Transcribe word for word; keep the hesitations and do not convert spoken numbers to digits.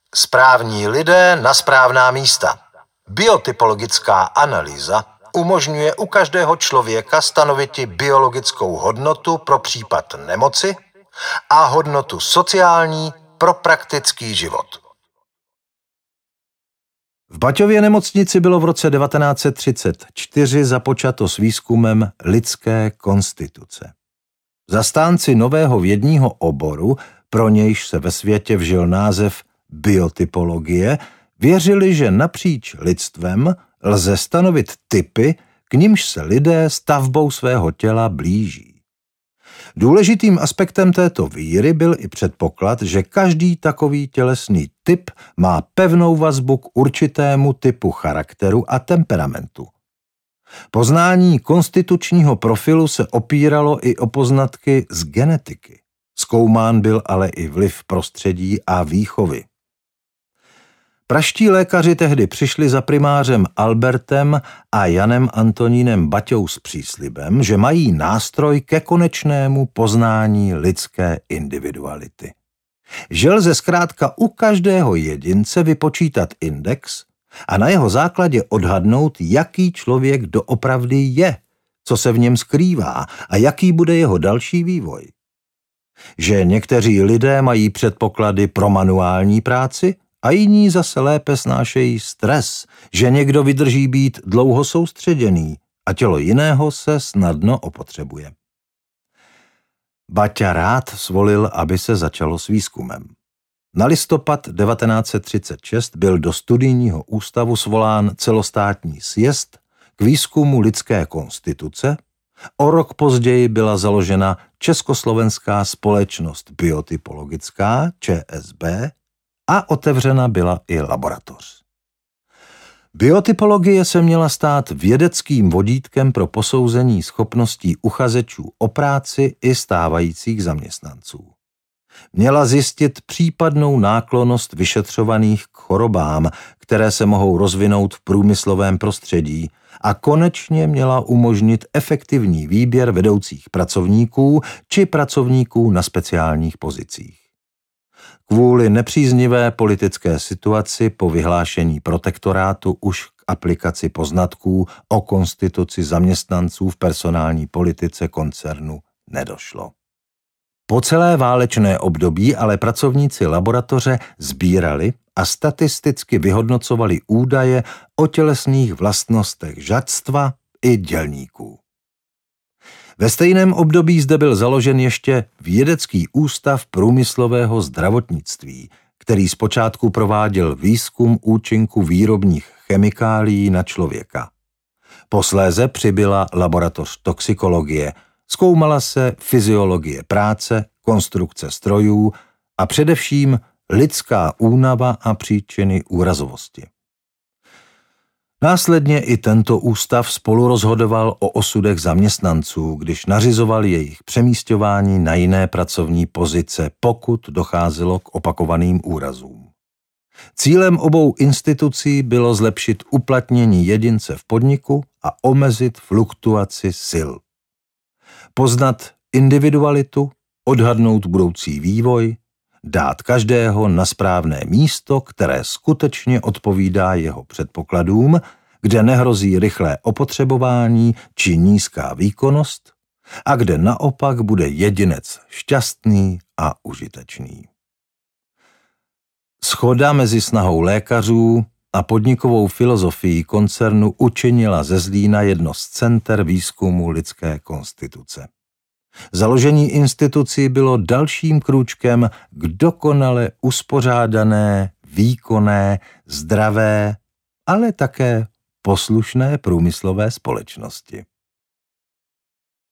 Správní lidé na správná místa. Biotypologická analýza umožňuje u každého člověka stanoviti biologickou hodnotu pro případ nemoci a hodnotu sociální pro praktický život. V Baťově nemocnici bylo v roce devatenáct set třicet čtyři započato s výzkumem lidské konstituce. Zastánci nového vědního oboru, pro nějž se ve světě vžil název biotypologie, věřili, že napříč lidstvem lze stanovit typy, k nimž se lidé stavbou svého těla blíží. Důležitým aspektem této víry byl i předpoklad, že každý takový tělesný typ má pevnou vazbu k určitému typu charakteru a temperamentu. Poznání konstitučního profilu se opíralo i o poznatky z genetiky. Zkoumán byl ale i vliv prostředí a výchovy. Praští lékaři tehdy přišli za primářem Albertem a Janem Antonínem Baťou s příslibem, že mají nástroj ke konečnému poznání lidské individuality. Že lze zkrátka u každého jedince vypočítat index a na jeho základě odhadnout, jaký člověk doopravdy je, co se v něm skrývá a jaký bude jeho další vývoj. Že někteří lidé mají předpoklady pro manuální práci a jiní zase lépe snášejí stres, že někdo vydrží být dlouho soustředěný a tělo jiného se snadno opotřebuje. Baťa rád svolil, aby se začalo s výzkumem. Na listopad devatenáct set třicet šest byl do studijního ústavu svolán celostátní sjezd k výzkumu lidské konstituce. O rok později byla založena Československá společnost biotypologická, Č S B, a otevřena byla i laboratoř. Biotypologie se měla stát vědeckým vodítkem pro posouzení schopností uchazečů o práci i stávajících zaměstnanců. Měla zjistit případnou náklonnost vyšetřovaných k chorobám, které se mohou rozvinout v průmyslovém prostředí, a konečně měla umožnit efektivní výběr vedoucích pracovníků či pracovníků na speciálních pozicích. Kvůli nepříznivé politické situaci po vyhlášení protektorátu už k aplikaci poznatků o konstituci zaměstnanců v personální politice koncernu nedošlo. Po celé válečné období ale pracovníci laboratoře sbírali a statisticky vyhodnocovali údaje o tělesných vlastnostech žadstva i dělníků. Ve stejném období zde byl založen ještě Vědecký ústav průmyslového zdravotnictví, který zpočátku prováděl výzkum účinku výrobních chemikálií na člověka. Posléze přibyla laboratoř toxikologie, zkoumala se fyziologie práce, konstrukce strojů a především lidská únava a příčiny úrazovosti. Následně i tento ústav spolu rozhodoval o osudech zaměstnanců, když nařizoval jejich přemísťování na jiné pracovní pozice, pokud docházelo k opakovaným úrazům. Cílem obou institucí bylo zlepšit uplatnění jedince v podniku a omezit fluktuaci sil. Poznat individualitu, odhadnout budoucí vývoj, dát každého na správné místo, které skutečně odpovídá jeho předpokladům, kde nehrozí rychlé opotřebování či nízká výkonnost a kde naopak bude jedinec šťastný a užitečný. Shoda mezi snahou lékařů a podnikovou filozofií koncernu učinila ze Zlína jedno z center výzkumu lidské konstituce. Založení institucí bylo dalším krůčkem k dokonale uspořádané, výkonné, zdravé, ale také poslušné průmyslové společnosti.